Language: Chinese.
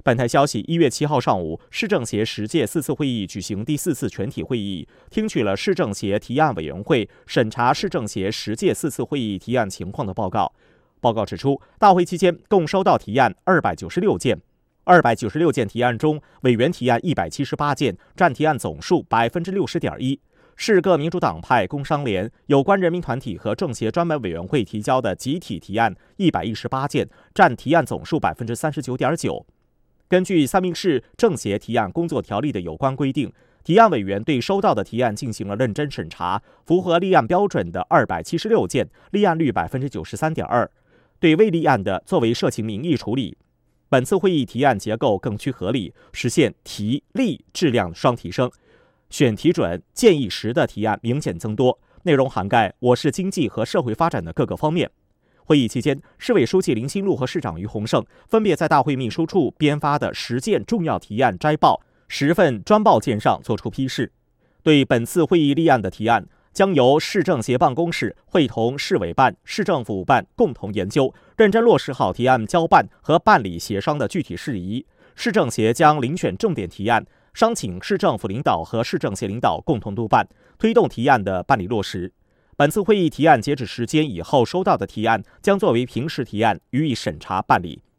本台消息，1月7号上午，市政协10届4次会议举行第4次全体会议，听取了市政协提案委员会审查市政协10届4次会议提案情况的报告。报告指出，大会期间共收到提案296件，296件提案中，委员提案178件，占提案总数60.1%。市各民主党派、工商联、有关人民团体和政协专门委员会提交的集体提案118件，占提案总数39.9%。根据三明市政协提案工作条例的有关规定，提案委员对收到的提案进行了认真审查，符合立案标准的276件，立案率93.2%。对未立案的，作为涉情民意处理。本次会议提案结构更趋合理，实现提立质量双提升，选题准、建议实的提案明显增多，内容涵盖我市经济和社会发展的各个方面。会议期间，市委书记林新禄和市长于洪胜分别在大会秘书处编发的10件重要提案摘报、10份专报件上作出批示。对本次会议立案的提案，将由市政协办公室会同市委办、市政府办共同研究，认真落实好提案交办和办理协商的具体事宜。市政协将遴选重点提案，商请市政府领导和市政协领导共同督办，推动提案的办理落实。本次会议提案截止时间以后收到的提案将作为平时提案予以审查办理。